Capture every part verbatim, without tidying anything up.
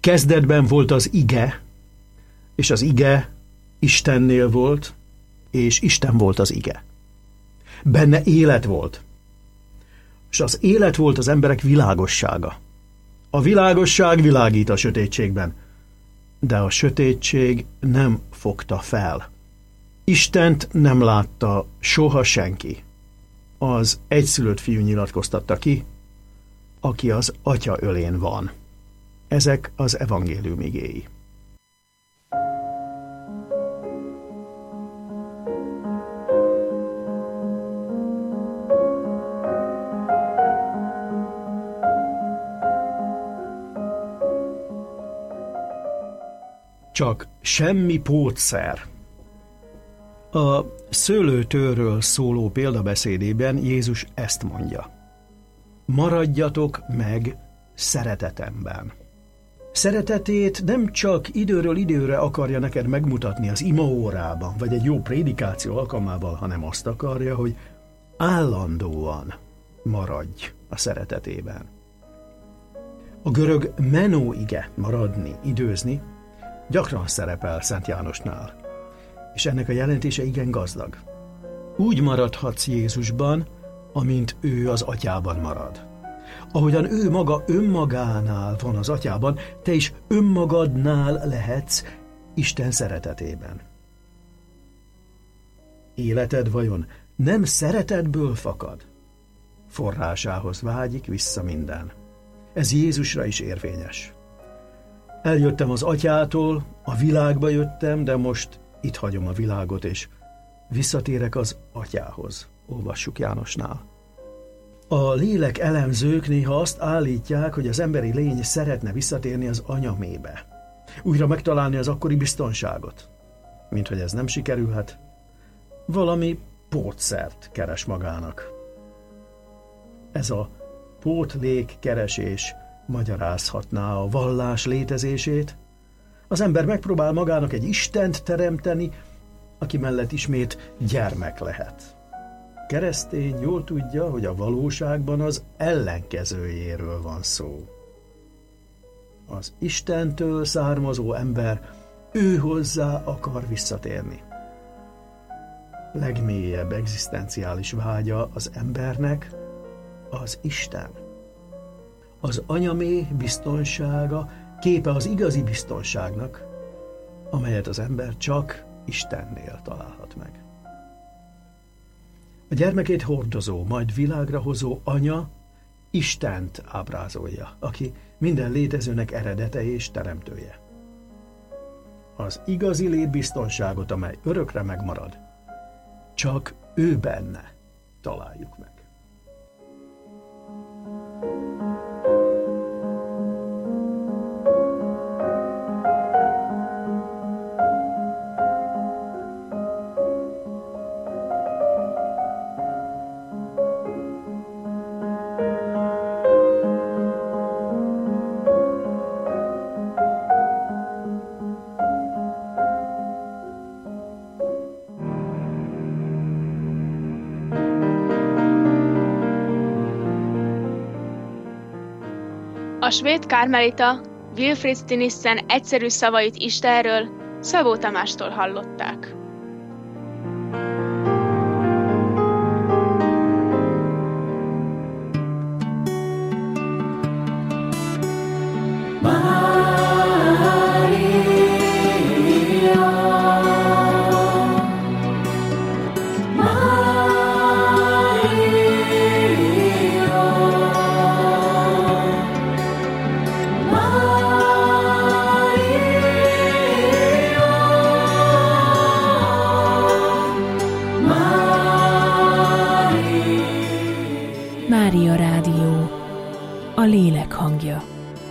Kezdetben volt az ige, és az ige Istennél volt, és Isten volt az ige. Benne élet volt, és az élet volt az emberek világossága. A világosság világít a sötétségben, de a sötétség nem fogta fel. Istent nem látta soha senki. Az egyszülött fiú nyilatkoztatta ki, aki az Atya ölén van. Ezek az evangélium igéi. Csak semmi pótszer. A szőlőtőről szóló példabeszédében Jézus ezt mondja: maradjatok meg szeretetemben. Szeretetét nem csak időről időre akarja neked megmutatni az imaórában, vagy egy jó prédikáció alkalmával, hanem azt akarja, hogy állandóan maradj a szeretetében. A görög menó ige, maradni, időzni, gyakran szerepel Szent Jánosnál, és ennek a jelentése igen gazdag. Úgy maradhatsz Jézusban, amint ő az Atyában marad. Ahogyan ő maga önmagánál van az Atyában, te is önmagadnál lehetsz Isten szeretetében. Életed vajon nem szeretetből fakad? Forrásához vágyik vissza minden. Ez Jézusra is érvényes. Eljöttem az Atyától, a világba jöttem, de most itt hagyom a világot, és visszatérek az Atyához. Olvassuk Jánosnál. A lélek elemzők néha azt állítják, hogy az emberi lény szeretne visszatérni az anyamébe, újra megtalálni az akkori biztonságot. Mint hogy ez nem sikerülhet, valami pótszert keres magának. Ez a pótlékkeresés magyarázhatná a vallás létezését. Az ember megpróbál magának egy Istent teremteni, aki mellett ismét gyermek lehet. Keresztény jól tudja, hogy a valóságban az ellenkezőjéről van szó. Az Istentől származó ember ő hozzá akar visszatérni. Legmélyebb egzisztenciális vágya az embernek az Isten. Az anyamé biztonsága képe az igazi biztonságnak, amelyet az ember csak Istennél találhat meg. A gyermekét hordozó, majd világra hozó anya Istent ábrázolja, aki minden létezőnek eredete és teremtője. Az igazi létbiztonságot, amely örökre megmarad, csak ő benne találjuk meg. A svéd kármelita Wilfrid Stinissen egyszerű szavait Istenről Szabó Tamástól hallották. Mária Rádió, a lélek hangja.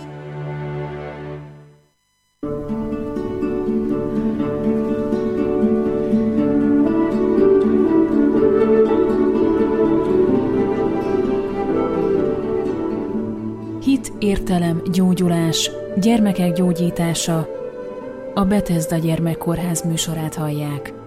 Hit, értelem, gyógyulás, gyermekek gyógyítása. A Bethesda Gyermekkórház műsorát hallják.